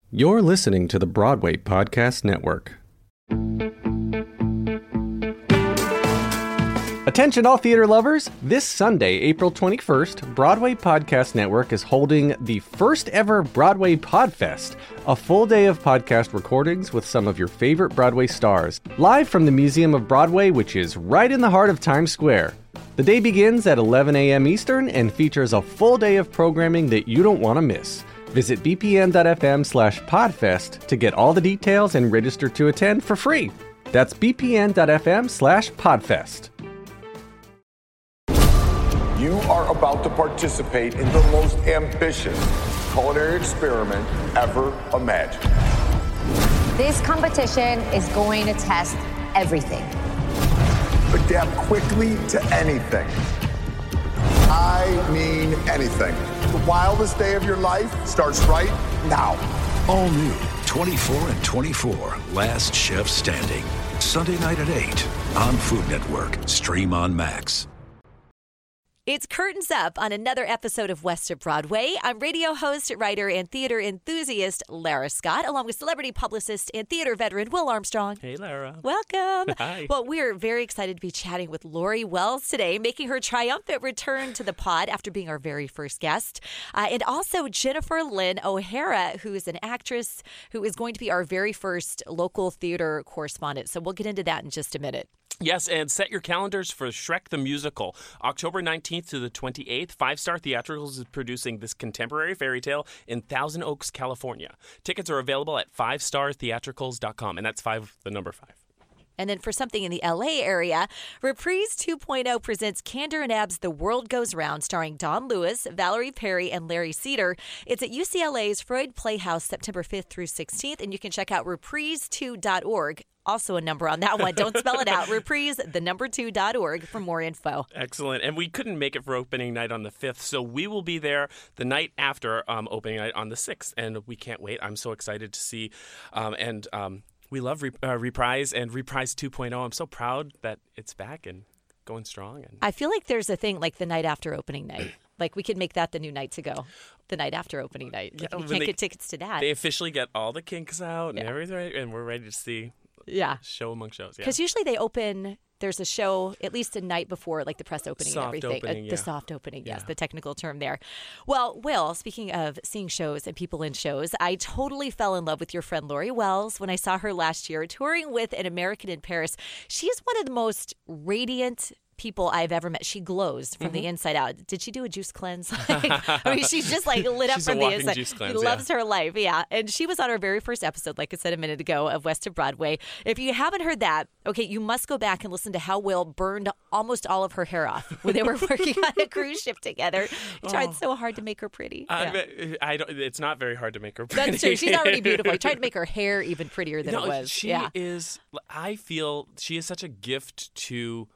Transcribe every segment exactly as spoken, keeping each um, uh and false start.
You're listening to the Broadway Podcast Network. Attention all theater lovers! This Sunday, April twenty-first, Broadway Podcast Network is holding the first ever Broadway Podfest, a full day of podcast recordings with some of your favorite Broadway stars, live from the Museum of Broadway, which is right in the heart of Times Square. The day begins at eleven a.m. Eastern and features a full day of programming that you don't want to miss. Visit bpn.fm slash podfest to get all the details and register to attend for free. That's bpn.fm slash podfest. You are about to participate in the most ambitious culinary experiment ever imagined. This competition is going to test everything. Adapt quickly to anything. I mean anything. The wildest day of your life starts right now. All new twenty-four and twenty-four, Last Chef Standing. Sunday night at eight on Food Network. Stream on Max. It's Curtains Up on another episode of West of Broadway. I'm radio host, writer, and theater enthusiast Lara Scott, along with celebrity publicist and theater veteran Will Armstrong. Hey, Lara. Welcome. Hi. Well, we're very excited to be chatting with Lori Wells today, making her triumphant return to the pod after being our very first guest. Uh, and also Jennifer Lynn O'Hara, who is an actress who is going to be our very first local theater correspondent. So we'll get into that in just a minute. Yes, and set your calendars for Shrek the Musical. October nineteenth to the twenty-eighth, Five Star Theatricals is producing this contemporary fairy tale in Thousand Oaks, California. Tickets are available at five star theatricals dot com, and that's five, the number five. And then for something in the L A area, Reprise two point oh presents Candor and Ab's The World Goes Round, starring Don Lewis, Valerie Perry, and Larry Cedar. It's at U C L A's Freud Playhouse September fifth through sixteenth, and you can check out reprise two dot org. Also a number on that one. Don't spell it out. Reprise, the number two dot org for more info. Excellent. And we couldn't make it for opening night on the fifth, so we will be there the night after um, opening night on the sixth. And we can't wait. I'm so excited to see. Um, and um, we love Rep- uh, Reprise and Reprise two point oh. I'm so proud that it's back and going strong. And I feel like there's a thing like the night after opening night. Like we could make that the new night to go. The night after opening night. Yeah, we when can't they- get tickets to that. They officially get all the kinks out and Yeah. everything, and we're ready to see Yeah. show among shows. Yeah. Because usually they open, there's a show at least a night before, like the press opening Soft and everything. opening, Uh, yeah. The soft opening, yes, Yeah. the technical term there. Well, Will, speaking of seeing shows and people in shows, I totally fell in love with your friend Lori Wells when I saw her last year touring with An American in Paris. She's one of the most radiant people I've ever met. She glows from Mm-hmm. the inside out. Did she do a juice cleanse? Like, I mean, she's just like lit up She's a from the walking inside. juice She cleanse, loves yeah. her life, yeah. And she was on our very first episode, like I said a minute ago, of West of Broadway. If you haven't heard that, okay, you must go back and listen to how Will burned almost all of her hair off when they were working on a cruise ship together. He tried so hard to make her pretty. I, Yeah. bet- I don't, it's not very hard to make her pretty. That's true. She's already beautiful. He tried to make her hair even prettier than no, it was. She yeah. is, I feel she is such a gift to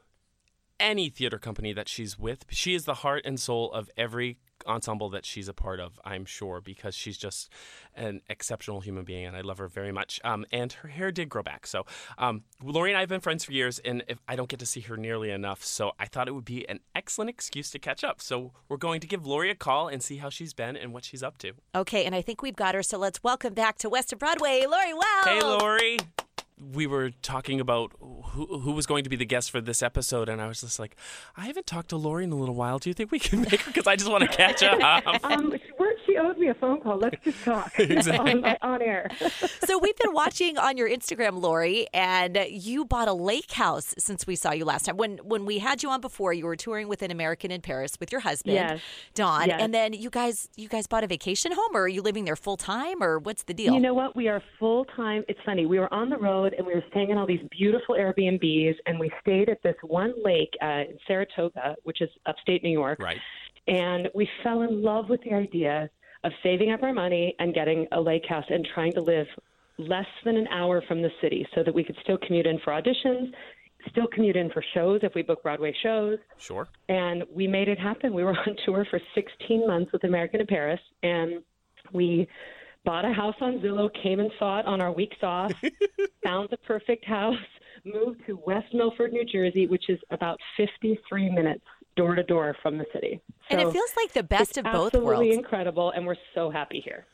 any theater company that she's with. She is the heart and soul of every ensemble that she's a part of, I'm sure, because she's just an exceptional human being, and I love her very much. Um, and her hair did grow back. So um, Lori and I have been friends for years, and if I don't get to see her nearly enough, so I thought it would be an excellent excuse to catch up. So we're going to give Lori a call and see how she's been and what she's up to. Okay, and I think we've got her, so let's welcome back to West of Broadway, Lori Wells. Hey, Lori. We were talking about who, who was going to be the guest for this episode, and I was just like, I haven't talked to Lori in a little while. Do you think we can make her? Because I just want to catch up. Um, she, we're- she owes me a phone call. Let's just talk Exactly. on, on air. So we've been watching on your Instagram, Lori, and you bought a lake house since we saw you last time. When when we had you on before, you were touring with An American in Paris with your husband, Yes. Don, Yes. and then you guys you guys bought a vacation home, or are you living there full time, or what's the deal? You know what? We are full time. It's funny. We were on the road and we were staying in all these beautiful Airbnbs, and we stayed at this one lake uh, in Saratoga, which is upstate New York. Right. And we fell in love with the idea of saving up our money and getting a lake house and trying to live less than an hour from the city so that we could still commute in for auditions, still commute in for shows if we book Broadway shows. Sure. And we made it happen. We were on tour for sixteen months with American in Paris, and we bought a house on Zillow, came and saw it on our weeks off, found the perfect house, moved to West Milford, New Jersey, which is about fifty-three minutes door to door from the city. And So it feels like the best it's of both absolutely worlds. incredible, and we're so happy here.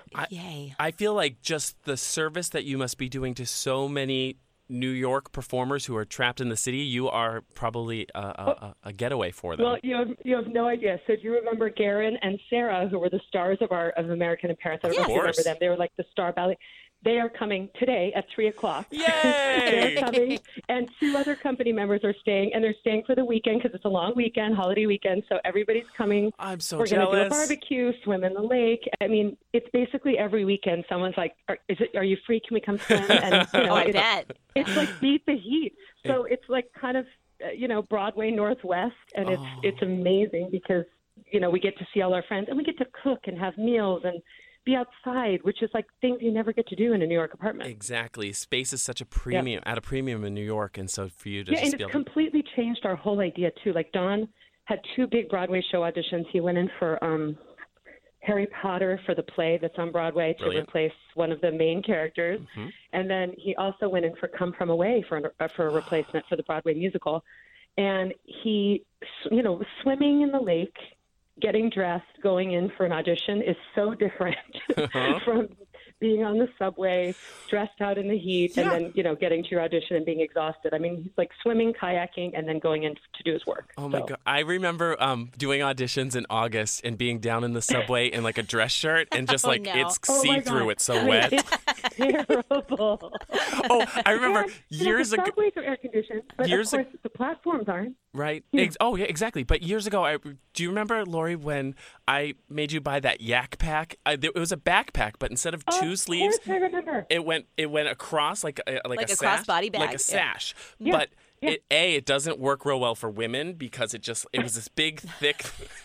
Yay. I feel like just the service that you must be doing to so many New York performers who are trapped in the city, you are probably a, a, a getaway for them. Well, you have, you have no idea. So do you remember Garen and Sarah, who were the stars of our of American in Paris? I don't know if you remember course. them. They were like the star ballet. They are coming today at three o'clock. Yay! They're coming, and two other company members are staying, and they're staying for the weekend because it's a long weekend, holiday weekend. So everybody's coming. I'm so We're jealous. going to do a barbecue, swim in the lake. I mean, it's basically every weekend. Someone's like, are, "Is it? Are you free? Can we come swim?" And you know, Oh, I it's, bet. it's like beat the heat. So it's like kind of uh, you know Broadway Northwest, and it's Oh. it's amazing because you know we get to see all our friends, and we get to cook and have meals and be outside, which is like things you never get to do in a New York apartment. Exactly. Space is such a premium, at a premium in New York, and so for you to Yeah, just and be it's able to... completely changed our whole idea too. Like Don had two big Broadway show auditions. He went in for um, Harry Potter for the play that's on Broadway to Brilliant. replace one of the main characters, Mhm. and then he also went in for Come From Away for an, uh, for a replacement for the Broadway musical. And he, you know, swimming in the lake, getting dressed, going in for an audition is so different Uh-huh. from being on the subway, stressed out in the heat, Yeah. and then, you know, getting to your audition and being exhausted. I mean, he's like swimming, kayaking, and then going in to do his work. Oh my So- god! I remember um, doing auditions in August and being down in the subway in like a dress shirt and just Oh, like no. it's Oh my see through. God. It's so I mean, wet. It's terrible. Oh, I remember And, you know, years the ago. subways are air conditioned, but Years of ag- course the platforms aren't. Right. Ex- oh, yeah, exactly. But years ago, I do you remember, Lori, when I made you buy that yak pack? I, there, it was a backpack, but instead of two Of sleeves, course I remember. it went it went across like a, like, Like a, a sash, crossbody bag? like a Yeah. sash. Yeah. But Yeah. it, a it doesn't work real well for women because it just it was this big thick.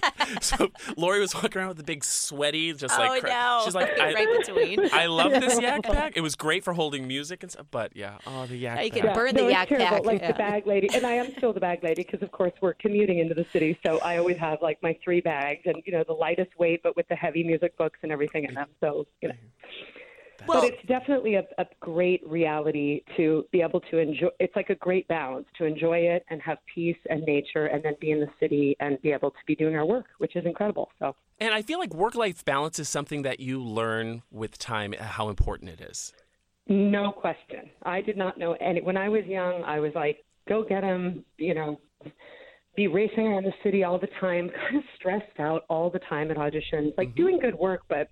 So Lori was walking around with a big sweaty, just Oh, like cra- no. she's like I, Right between. I love this yak pack. It was great for holding music and stuff. But yeah, oh the yak You pack. could burn the no, yak it's terrible. pack. Like Yeah. the bag lady, and I am still the bag lady because, of course, we're commuting into the city. So I always have like my three bags, and you know, the lightest weight, but with the heavy music books and everything in them. So you know. Well, But it's definitely a, a great reality to be able to enjoy. It's like a great balance to enjoy it and have peace and nature, and then be in the city and be able to be doing our work, which is incredible. So And I feel like work-life balance is something that you learn with time how important it is. no question. I did not know any. When I was young, I was like, go get him, you know, be racing around the city all the time, kind of stressed out all the time at auditions, like doing good work, but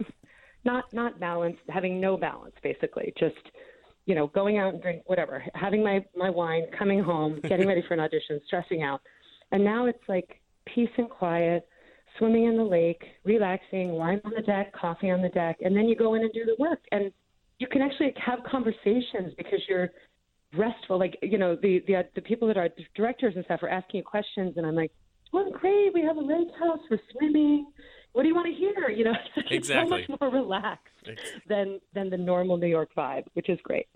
not not balanced, having no balance, basically. Just, you know, going out and drink, whatever, having my, my wine, coming home, getting ready for an audition, stressing out. And now it's like peace and quiet, swimming in the lake, relaxing, wine on the deck, coffee on the deck, and then you go in and do the work. And you can actually have conversations because you're restful. Like, you know, the, the, the people that are directors and stuff are asking you questions, and I'm like, well, great, we have a lake house for swimming. What do you want to hear? You know, it's Exactly. so much more relaxed than than the normal New York vibe, which is great.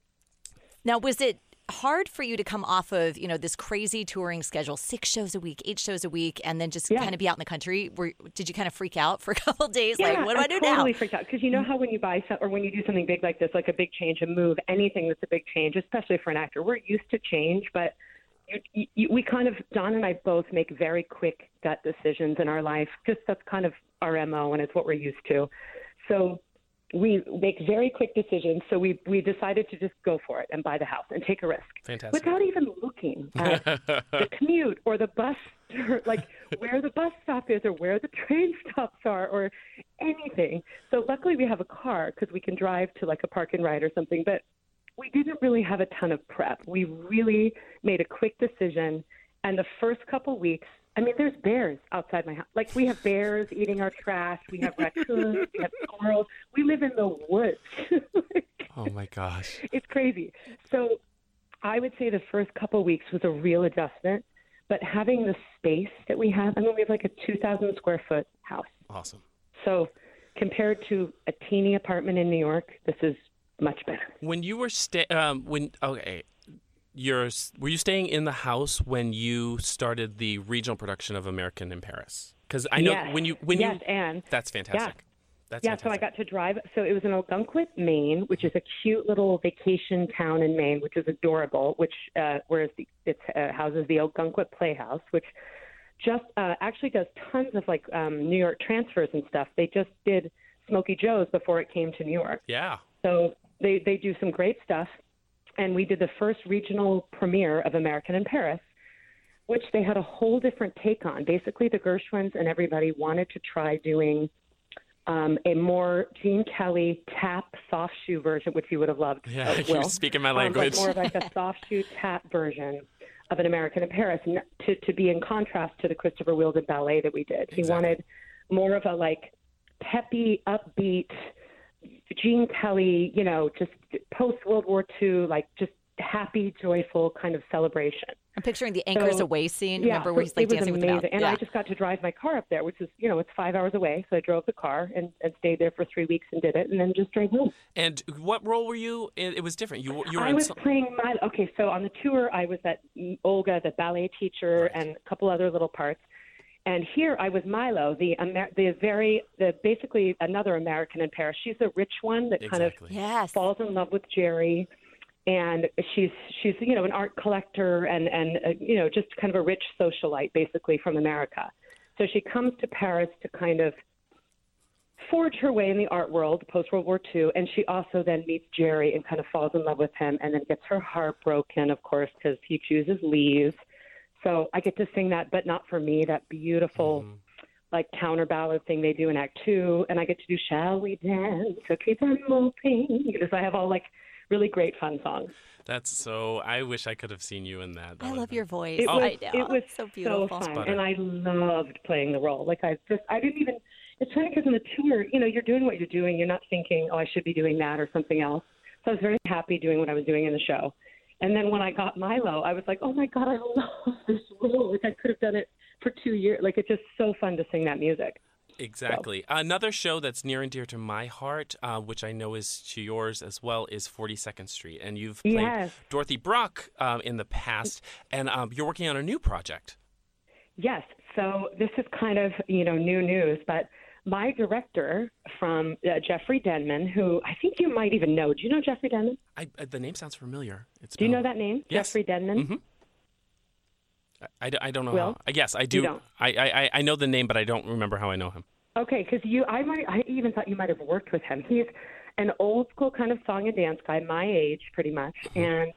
Now, was it hard for you to come off of, you know, this crazy touring schedule, six shows a week, eight shows a week, and then just Yeah. kind of be out in the country? Were, did you kind of freak out for a couple of days? Yeah, like, what do I, do totally now? freaked out because you know how when you buy some, or when you do something big like this, like a big change, a move, anything that's a big change, especially for an actor, we're used to change, but you, you, we kind of, Don and I both make very quick gut decisions in our life because that's kind of our M O and it's what we're used to. So we make very quick decisions. So we we decided to just go for it and buy the house and take a risk. Fantastic. Without even looking at the commute or the bus, or like where the bus stop is or where the train stops are or anything. So luckily we have a car because we can drive to like a park and ride or something. But we didn't really have a ton of prep. We really made a quick decision. And the first couple weeks, I mean, there's bears outside my house. Like, we have bears eating our trash. We have raccoons. We have squirrels. We live in the woods. Oh my gosh. It's crazy. So I would say the first couple weeks was a real adjustment. But having the space that we have, I mean, we have like a two thousand square foot house. Awesome. So compared to a teeny apartment in New York, this is much better. When you were stay, um, when okay, you're were you staying in the house when you started the regional production of American in Paris? Because I know Yes. when you when yes, you and that's fantastic. That's yeah, fantastic. so I got to drive. So it was in Algonquin, Maine, which is a cute little vacation town in Maine, which is adorable. Which uh, whereas the, it uh, houses the Algonquin Playhouse, which just uh, actually does tons of like um, New York transfers and stuff. They just did Smokey Joe's before it came to New York. Yeah. So they, they do some great stuff. And we did the first regional premiere of American in Paris, which they had a whole different take on. Basically, the Gershwins and everybody wanted to try doing um, a more Gene Kelly tap soft shoe version, which you would have loved. Yeah, uh, you're Will. speaking my Um, language. but more of like a soft shoe tap version of an American in Paris, and to, to be in contrast to the Christopher Wheeldon ballet that we did. He Exactly. wanted more of a like peppy, upbeat, Gene Kelly, you know, just post-World War Two, like just happy, joyful kind of celebration. I'm picturing the Anchors So, Away scene. Yeah, Remember where so he's like it was dancing amazing. with the mouth? And yeah. I just got to drive my car up there, which is, you know, it's five hours away. So I drove the car and, and stayed there for three weeks and did it, and then just drove home. And what role were you? It, it was different. You, you were I in was some- playing my, okay, so on the tour, I was that Olga, the ballet teacher, and a couple other little parts. And here I was Milo, the Amer- the very, the basically another American in Paris. She's the rich one that kind of Exactly. Yes. falls in love with Jerry. And she's, she's you know, an art collector and, and uh, you know, just kind of a rich socialite, basically, from America. So she comes to Paris to kind of forge her way in the art world post-World War Two, and she also then meets Jerry and kind of falls in love with him and then gets her heart broken, of course, because he chooses leave. So I get to sing that, but not for me, that beautiful, Mm-hmm. like, counter ballad thing they do in Act Two, and I get to do Shall We Dance, so keep on moving, because I have all, like, really great fun songs. That's so. I wish I could have seen you in that. That I would've love been- your voice. It was, I know. it was so beautiful. fun, Butter. and I loved playing the role. Like I just, I didn't even. It's funny because on the tour, you know, you're doing what you're doing. You're not thinking, oh, I should be doing that or something else. So I was very happy doing what I was doing in the show. And then when I got Milo, I was like, oh my God, I love this role. Like I could have done it for two years. Like it's just so fun to sing that music. Exactly. Another show that's near and dear to my heart, uh, which I know is to yours as well, is forty-second Street. And you've played Yes. Dorothy Brock um, in the past, and um, you're working on a new project. Yes. So this is kind of, you know, new news, but my director from uh, Jeffrey Denman, who I think you might even know. Do you know Jeffrey Denman? I, uh, the name sounds familiar. It's Do you know that name? Yes. Jeffrey Denman? Mhm. I, I, I don't know Will? how. Yes, I You do. don't? I, I, I know the name, but I don't remember how I know him. Okay, because you, I might, I even thought you might have worked with him. He's an old school kind of song and dance guy, my age, pretty much, and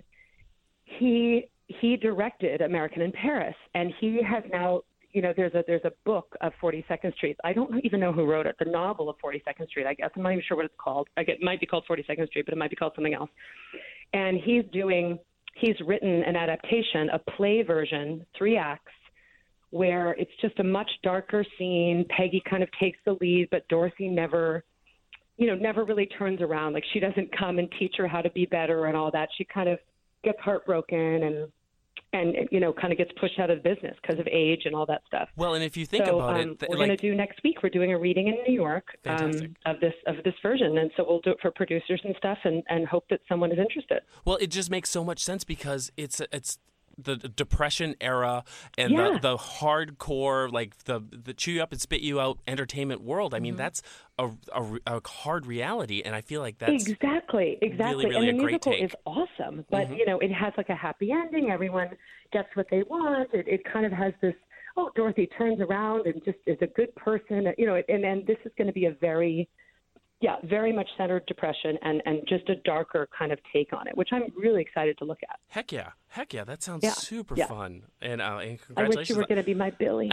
he he directed American in Paris, and he has now, you know, there's a there's a book of forty-second Street. I don't even know who wrote it. The novel of forty-second Street, I guess. I'm not even sure what it's called. I get, it might be called forty-second Street, but it might be called something else. And he's doing, he's written an adaptation, a play version, three acts, where it's just a much darker scene. Peggy kind of takes the lead, but Dorothy never, you know, never really turns around. Like she doesn't come and teach her how to be better and all that. She kind of gets heartbroken and, and you know, kind of gets pushed out of the business because of age and all that stuff. Well, and if you think so, about um, it, th- we're like, going to do next week. We're doing a reading in New York um, Fantastic. of this of this version, and so we'll do it for producers and stuff, and, and hope that someone is interested. well, it just makes so much sense because it's it's the Depression era and Yeah. the, the hardcore, like the the chew you up and spit you out entertainment world. I mean, Mm-hmm. that's a, a, a hard reality, and I feel like that's exactly, exactly. really, really and the a great musical take. is awesome, but you know, it has like a happy ending. Everyone gets what they want. It, it kind of has this. Oh, Dorothy turns around and just is a good person. You know, and and this is going to be a very, yeah, very much centered depression and and just a darker kind of take on it, which I'm really excited to look at. heck yeah, heck yeah. That sounds Yeah, super yeah. fun, and, uh, and I wish congratulations. you were going to be my Billy.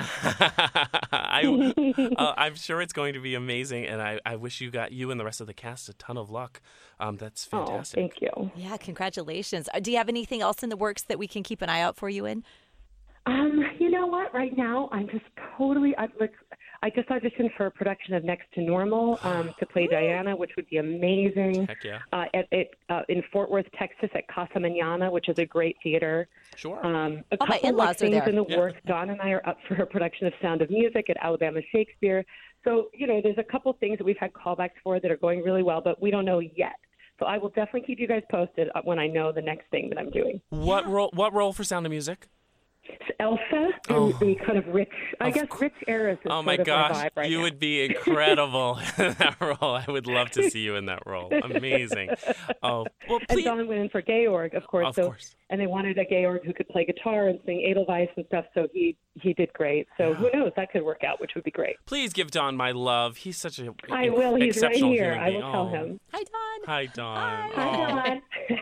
I, uh, I'm sure it's going to be amazing, and I, I wish you got you and the rest of the cast a ton of luck. Um, that's Oh, fantastic. thank you. Yeah, congratulations. Uh, Do you have anything else in the works that we can keep an eye out for you in? Um, you know what? Right now, I'm just totally. I, like, I just auditioned for a production of Next to Normal um, to play Diana, which would be amazing. Heck yeah. Uh, at, at, uh, in Fort Worth, Texas, at Casa Mañana, which is a great theater. Sure. Um, a Oh, my couple in-laws of are things there. in the Yeah. works. Don and I are up for a production of Sound of Music at Alabama Shakespeare. So, you know, there's a couple things that we've had callbacks for that are going really well, but we don't know yet. So I will definitely keep you guys posted when I know the next thing that I'm doing. What role? What role for Sound of Music? Elsa in Oh. the kind of rich, I Of guess, cou- rich heiress is Oh sort my of gosh, my vibe right you now. would be incredible in that role. I would love to see you in that role. Amazing. Oh, well, And please. Don went in for Georg, of course. Of so, course. And they wanted a Georg who could play guitar and sing Edelweiss and stuff, so he, he did great. So who knows, that could work out, which would be great. Please give Don my love. He's such a I will, he's right exceptional here. human I being. will tell Oh. him. Hi, Don. Hi, Don. Hi,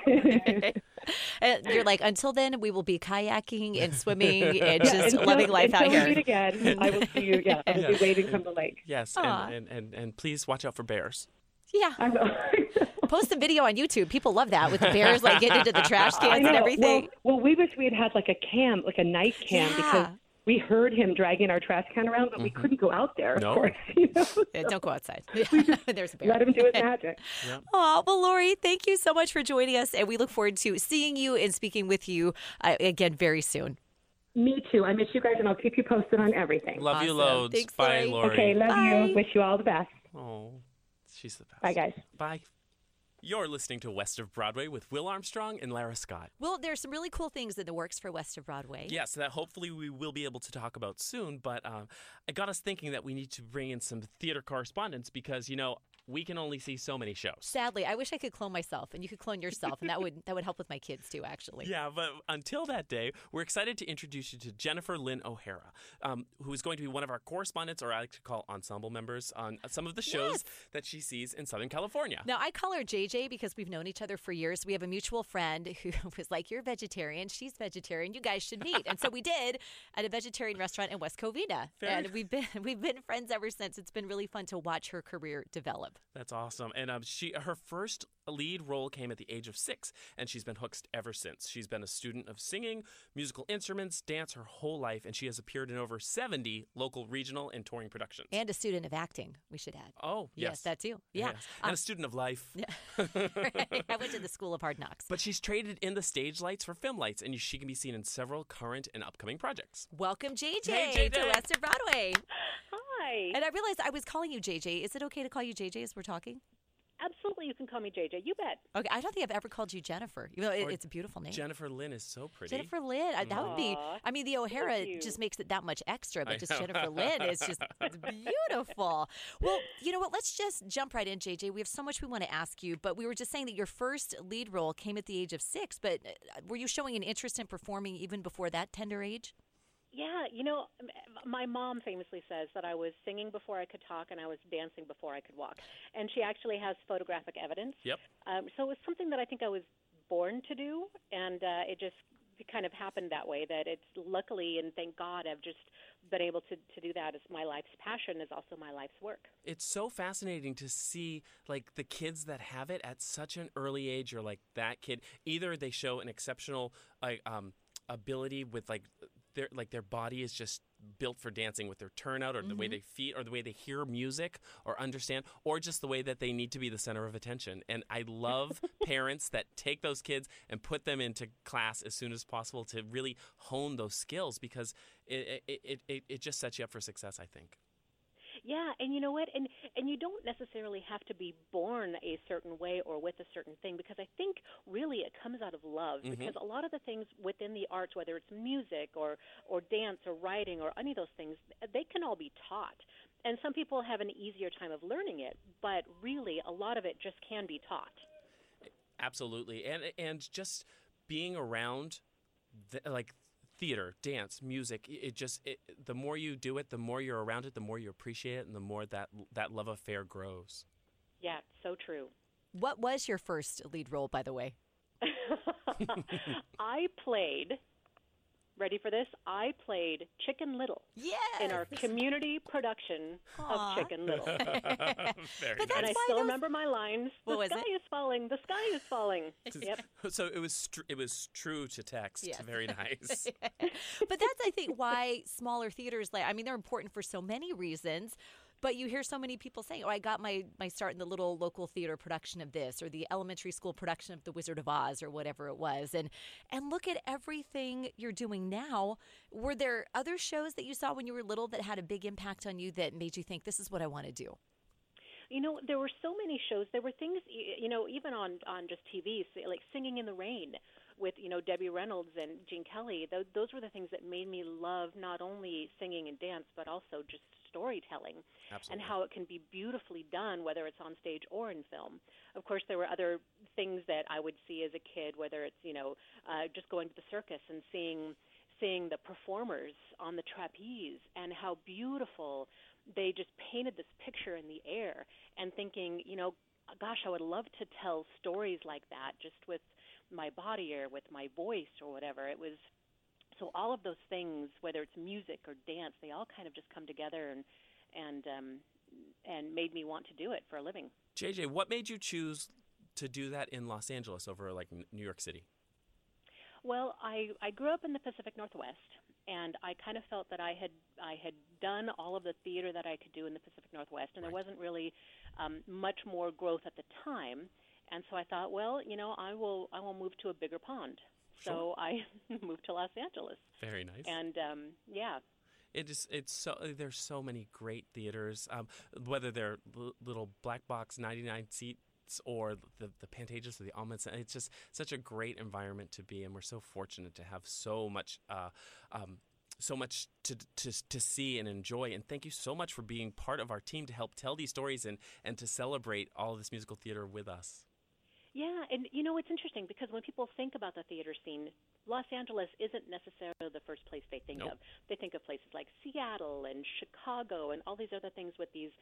Oh. Don. And you're like, until then, we will be kayaking and swimming and Yeah, just until- living life out until here. we meet again, I will see you. Yeah, I will Yeah. be waiting from the lake. Yes, Aw. and, and, and, and please watch out for bears. Yeah. I will. Post a video on YouTube. People love that with the bears like getting into the trash I cans know. and everything. Well, well, we wish we had had like a cam, like a night cam, Yeah. because we heard him dragging our trash can around, but we couldn't go out there. No. Of course, you know. Yeah, don't go outside. There's a bear. Let him do his magic. Oh, well, Lori, thank you so much for joining us. And we look forward to seeing you and speaking with you uh, again very soon. Me too. I miss you guys, and I'll keep you posted on everything. Love you Awesome. loads. Thanks, Bye, Lori. Lori. Okay, love Bye. you. Wish you all the best. Oh, she's the best. Bye, guys. Bye. You're listening to West of Broadway with Will Armstrong and Lara Scott. Well, there's some really cool things in the works for West of Broadway. Yes, that hopefully we will be able to talk about soon. But um, it got us thinking that we need to bring in some theater correspondents because, you know, we can only see so many shows. Sadly, I wish I could clone myself, and you could clone yourself, and that would that would help with my kids too. Actually, Yeah, but until that day, we're excited to introduce you to Jennifer Lynn O'Hara, um, who is going to be one of our correspondents, or I like to call ensemble members, on some of the shows Yes. that she sees in Southern California. Now, I call her J J because we've known each other for years. We have a mutual friend who was like, you're vegetarian, she's vegetarian, you guys should meet. And so we did at a vegetarian restaurant in West Covina. Very And we've been we've been friends ever since. It's been really fun to watch her career develop. That's awesome. And um, she her first lead role came at the age of six, and she's been hooked ever since. She's been a student of singing, musical instruments, dance her whole life, and she has appeared in over seventy local, regional, and touring productions. And a student of acting, we should add. oh, yes. Yes, that too. Yeah. Yes. And Um, a student of life. I went to the School of Hard Knocks. But she's traded in the stage lights for film lights, and she can be seen in several current and upcoming projects. Welcome, J J, Hey, J J. to West of Broadway. Hi. And I realized I was calling you J J. Is it okay to call you J J as we're talking? Absolutely, you can call me J J. You bet. Okay, I don't think I've ever called you Jennifer. You know, it, Or it's a beautiful name. Jennifer Lynn is so pretty. Jennifer Lynn. I- That would be. Aw, I mean, the O'Hara thank you. just makes it that much extra, but I just know. Jennifer Lynn is just it's beautiful. Well, you know what? Let's just jump right in, J J. We have so much we want to ask you, but we were just saying that your first lead role came at the age of six. But uh, were you showing an interest in performing even before that tender age? Yeah, you know, m- my mom famously says that I was singing before I could talk and I was dancing before I could walk. And she actually has photographic evidence. Yep. Um, so it was something that I think I was born to do, and uh, it just kind of happened that way, that it's luckily, and thank God, I've just been able to, to do that as my life's passion is also my life's work. It's so fascinating to see like the kids that have it at such an early age, or like that kid. Either they show an exceptional like um, ability with like their like their body is just built for dancing with their turnout, or the way they feel, or the way they hear music or understand, or just the way that they need to be the center of attention. And I love parents that take those kids and put them into class as soon as possible to really hone those skills, because it it, it, it, it just sets you up for success, I think. Yeah, and you know what? And and you don't necessarily have to be born a certain way or with a certain thing, because I think really it comes out of love. Mm-hmm. Because a lot of the things within the arts, whether it's music or or dance or writing or any of those things, they can all be taught. And some people have an easier time of learning it, but really a lot of it just can be taught. Absolutely, and and just being around, the, like theater, dance, music, it it just it, the more you do it, the more you're around it, the more you appreciate it, and the more that that love affair grows. Yeah, so true. What was your first lead role, by the way? I played, ready for this? I played Chicken Little Yes. in our community production Aw. of Chicken Little. Very But nice. that's And I why still those- remember my lines. What the was sky it? is falling. The sky is falling. Yep. So it was str- it was true to text. Yes. Very nice. But that's, I think, why smaller theaters, like, I mean, they're important for so many reasons. But you hear so many people saying, oh, I got my, my start in the little local theater production of this, or the elementary school production of The Wizard of Oz, or whatever it was. And and look at everything you're doing now. Were there other shows that you saw when you were little that had a big impact on you that made you think, this is what I want to do? You know, there were so many shows. There were things, you know, even on, on just T V, like Singing in the Rain with, you know, Debbie Reynolds and Gene Kelly. Those, those were the things that made me love not only singing and dance, but also just storytelling. Absolutely. And how it can be beautifully done, whether it's on stage or in film. Of course, there were other things that I would see as a kid, whether it's, you know, uh, just going to the circus and seeing seeing the performers on the trapeze and how beautiful they just painted this picture in the air, and thinking, you know, gosh, I would love to tell stories like that just with my body or with my voice or whatever. It was so all of those things, whether it's music or dance, they all kind of just come together and and um, and made me want to do it for a living. J J, what made you choose to do that in Los Angeles over like New York City? Well, I, I grew up in the Pacific Northwest, and I kind of felt that I had I had done all of the theater that I could do in the Pacific Northwest, and Right. there wasn't really um, much more growth at the time. And so I thought, well, you know, I will I will move to a bigger pond. So I moved to Los Angeles. Very nice. And um, yeah. It is. It's so. There's so many great theaters, um, whether they're l- little black box ninety-nine seats or the the Pantages or the Almonds. It's just such a great environment to be in. We're so fortunate to have so much, uh, um, so much to to to see and enjoy. And thank you so much for being part of our team to help tell these stories and and to celebrate all of this musical theater with us. Yeah, and you know, it's interesting because when people think about the theater scene, Los Angeles isn't necessarily the first place they think Nope. of. They think of places like Seattle and Chicago and all these other things with these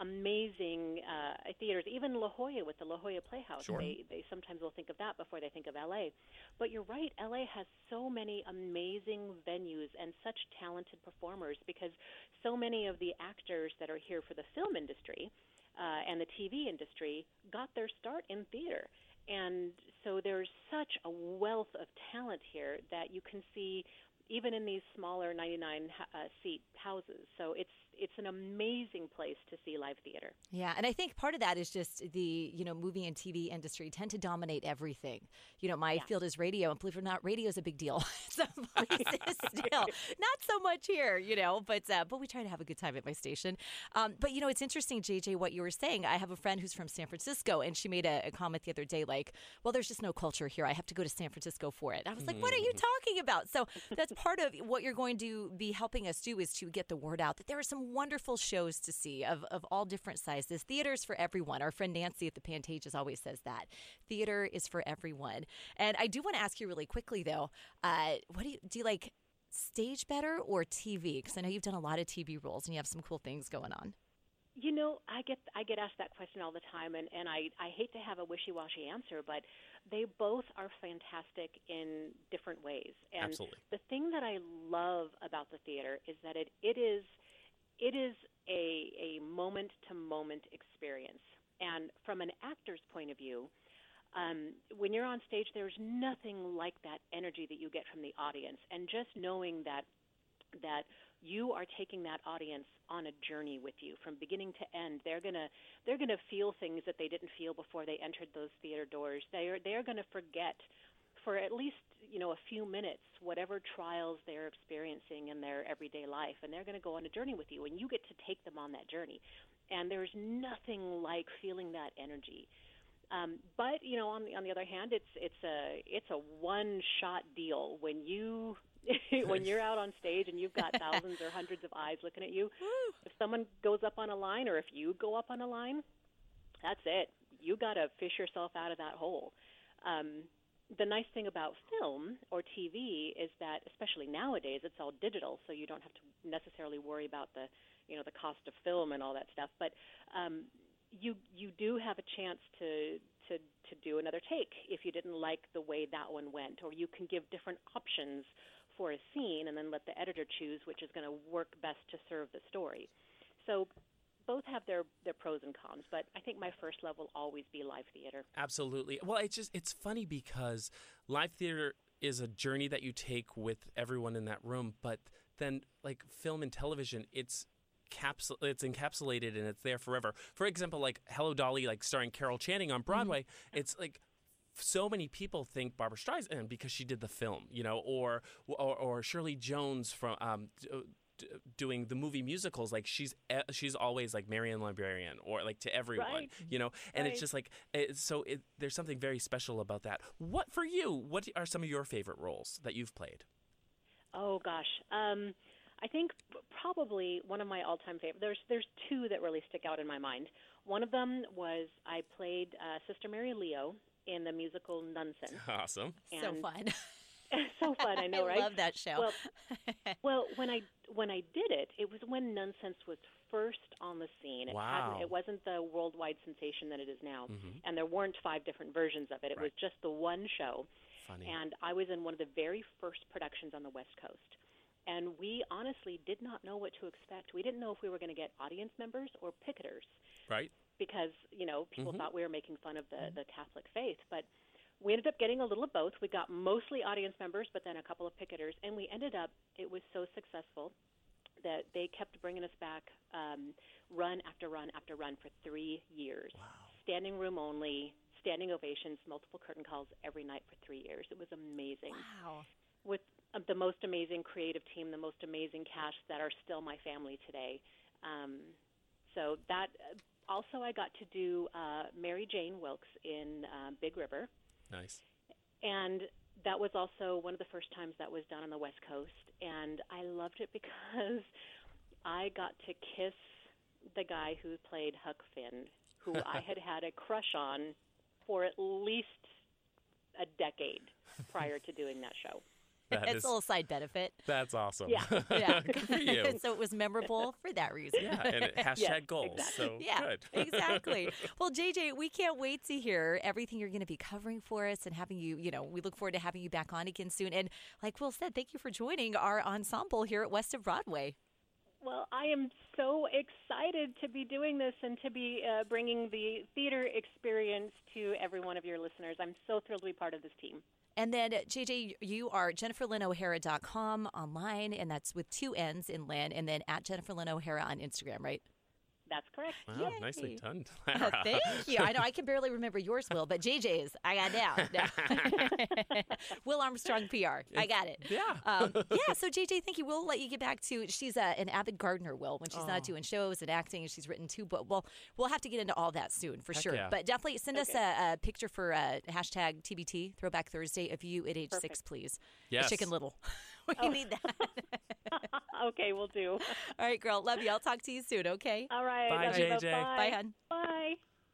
amazing uh, theaters. Even La Jolla with the La Jolla Playhouse. Sure. They, they sometimes will think of that before they think of L A. But you're right, L A has so many amazing venues and such talented performers because so many of the actors that are here for the film industry uh, and the T V industry got their start in theater. And so there's such a wealth of talent here that you can see even in these smaller ninety-nine uh, seat houses. So it's it's an amazing place to see live theater. Yeah, and I think part of that is just the, you know, movie and T V industry tend to dominate everything. You know, my Yeah. field is radio, and believe it or not, radio is a big deal. Some places still, not so much here, you know, but uh, but we try to have a good time at my station. Um, but, you know, it's interesting, J J, what you were saying. I have a friend who's from San Francisco, and she made a, a comment the other day like, well, there's just no culture here. I have to go to San Francisco for it. I was like, what are you talking about? So that's part of what you're going to be helping us do is to get the word out that there are some wonderful shows to see of, of all different sizes. Theater's for everyone. Our friend Nancy at the Pantages always says that. Theater is for everyone. And I do want to ask you really quickly, though, uh, what do you, do you like stage better or T V? Because I know you've done a lot of T V roles and you have some cool things going on. You know, I get I get asked that question all the time, and, and I, I hate to have a wishy-washy answer, but they both are fantastic in different ways. And Absolutely. the thing that I love about the theater is that it, it is it is a a moment-to-moment experience. And from an actor's point of view, um, when you're on stage, there's nothing like that energy that you get from the audience. And just knowing that that you are taking that audience on a journey with you from beginning to end. They're gonna they're gonna feel things that they didn't feel before they entered those theater doors. They are they're gonna forget for at least, you know, a few minutes whatever trials they're experiencing in their everyday life, and they're gonna go on a journey with you, and you get to take them on that journey. And there's nothing like feeling that energy. Um, but you know, on the on the other hand, it's it's a it's a one shot deal when you. when you're out on stage and you've got thousands or hundreds of eyes looking at you, if someone goes up on a line or if you go up on a line, that's it. You got to fish yourself out of that hole. Um, the nice thing about film or T V is that, especially nowadays, it's all digital, so you don't have to necessarily worry about the, you know, the cost of film and all that stuff. But um, you you do have a chance to to to do another take if you didn't like the way that one went, or you can give different options for a scene and then let the editor choose which is going to work best to serve the story. So both have their, their pros and cons, but I think my first love will always be live theater. Absolutely. Well, it's just it's funny because live theater is a journey that you take with everyone in that room, but then like film and television, it's capsule it's encapsulated and it's there forever. For example, like Hello Dolly, like starring Carol Channing on Broadway, mm-hmm. it's like so many people think Barbra Streisand because she did the film, you know, or or, or Shirley Jones from um, d- doing the movie musicals, like she's e- she's always like Marian Librarian or like to everyone, Right. you know. And Right. it's just like it, so. It, there's something very special about that. What for you? What are some of your favorite roles that you've played? Oh gosh, um, I think p- probably one of my all-time favorite. There's there's two that really stick out in my mind. One of them was I played uh, Sister Mary Leo in the musical Nonsense. Awesome. So And- fun. so fun, I know, I right? love that show. Well, well, when I when I did it, it was when Nonsense was first on the scene. It Wow. hadn't, it wasn't the worldwide sensation that it is now, Mhm. and there weren't five different versions of it. It was Right. just the one show. Funny. And I was in one of the very first productions on the West Coast. And we honestly did not know what to expect. We didn't know if we were going to get audience members or picketers Right. because, you know, people Mhm. thought we were making fun of the, the Catholic faith. But we ended up getting a little of both. We got mostly audience members, but then a couple of picketers. And we ended up, it was so successful that they kept bringing us back um, run after run after run for three years. Wow. Standing room only, standing ovations, multiple curtain calls every night for three years. It was amazing. Wow. With uh, the most amazing creative team, the most amazing cast that are still my family today. Um, so that uh, also I got to do uh, Mary Jane Wilkes in uh, Big River, Nice. and that was also one of the first times that was done on the West Coast, and I loved it because I got to kiss the guy who played Huck Finn, who I had had a crush on for at least a decade prior to doing that show. That It's is- a little side benefit. That's awesome. Yeah. Yeah. Good for you. So it was memorable for that reason. Yeah, and it- hashtag Yes, goals. exactly. So Yeah, good. exactly. Well, J J, we can't wait to hear everything you're going to be covering for us and having you, you know, we look forward to having you back on again soon. And like Will said, thank you for joining our ensemble here at West of Broadway. Well, I am so excited to be doing this and to be uh, bringing the theater experience to every one of your listeners. I'm so thrilled to be part of this team. And then, J J, you are jennifer lynn o'hara dot com online, and that's with two N's in Lynn, and then at Jennifer Lynn O'Hara on Instagram, right? That's correct. Wow, Yay. nicely done, Uh, Clara. thank you. I know I can barely remember yours, Will, but J J's, I got down. Will Armstrong P R. I got it. Yeah. Um, yeah, so J J, thank you. We'll let you get back to, she's a, an avid gardener, Will, when she's Oh. not doing shows and acting, and she's written two books. Well, we'll have to get into all that soon, for Heck sure. yeah. But definitely send us a, a picture for uh, hashtag T B T, Throwback Thursday, of you at age six, Perfect. please. Yes. Chicken Little. we Oh. need that. Okay, we'll do. All right, girl. Love you. I'll talk to you soon, okay? All right. Bye, love you. J J. Bye. Bye, hon. Bye.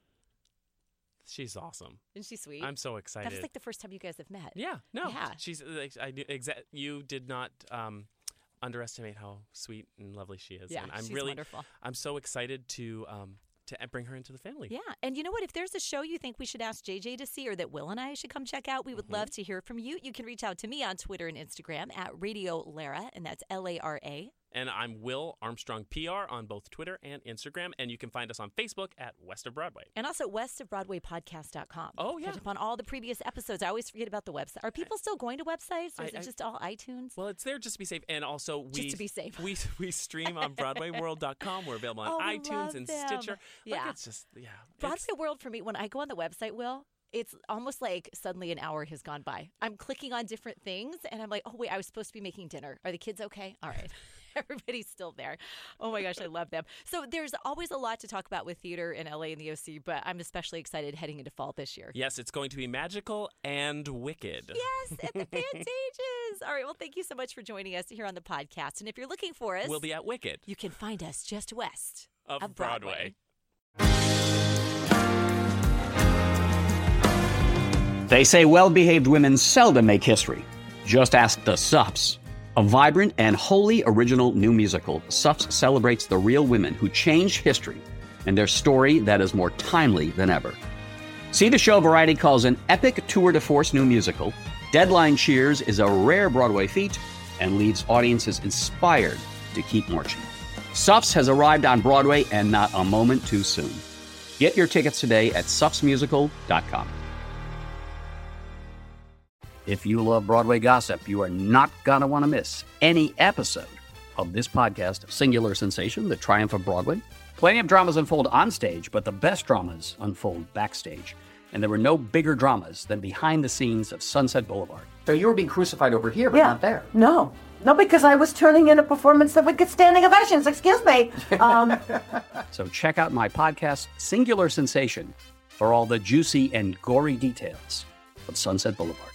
She's awesome. Isn't she sweet? I'm so That excited. was like the first time you guys have met. Yeah, no, Yeah. she's like I knew exa- you did not um, underestimate how sweet and lovely she is. Yeah, and I'm she's really, wonderful. I'm so excited to um, to bring her into the family. Yeah, and you know what? If there's a show you think we should ask J J to see, or that Will and I should come check out, we would Mm-hmm. love to hear from you. You can reach out to me on Twitter and Instagram at Radio Lara, and that's L A R A. And I'm Will Armstrong P R on both Twitter and Instagram, and you can find us on Facebook at West of Broadway. And also west of broadway podcast dot com. Oh, yeah. Catch up on all the previous episodes. I always forget about the website. Are people still going to websites, or is I- it I- just all iTunes? Well, it's there just to be safe, and also we to be safe. We we stream on Broadway World dot com. We're available on Oh, we iTunes love and them. Stitcher. Yeah. like, it's just yeah. Broadway it's- World for me, when I go on the website, Will, it's almost like suddenly an hour has gone by. I'm clicking on different things, and I'm like, oh, wait, I was supposed to be making dinner. Are the kids okay? All right. Everybody's still there. Oh, my gosh, I love them. So there's always a lot to talk about with theater in L A and the O C, but I'm especially excited heading into fall this year. Yes, it's going to be magical and wicked. Yes, at the Pantages. All right, well, thank you so much for joining us here on the podcast. And if you're looking for us, We'll be at Wicked you can find us just west of, of Broadway. They say well-behaved women seldom make history. Just ask the Sups. A vibrant and wholly original new musical, Sups celebrates the real women who changed history and their story that is more timely than ever. See the show Variety calls an epic tour de force new musical. Deadline Cheers is a rare Broadway feat and leaves audiences inspired to keep marching. Sups has arrived on Broadway, and not a moment too soon. Get your tickets today at sups musical dot com. If you love Broadway gossip, you are not going to want to miss any episode of this podcast of Singular Sensation, The Triumph of Broadway. Plenty of dramas unfold on stage, but the best dramas unfold backstage. And there were no bigger dramas than behind the scenes of Sunset Boulevard. So you were being crucified over here, but Yeah. not there. No, No, because I was turning in a performance that would get standing ovations. Excuse me. Um, So check out my podcast, Singular Sensation, for all the juicy and gory details of Sunset Boulevard.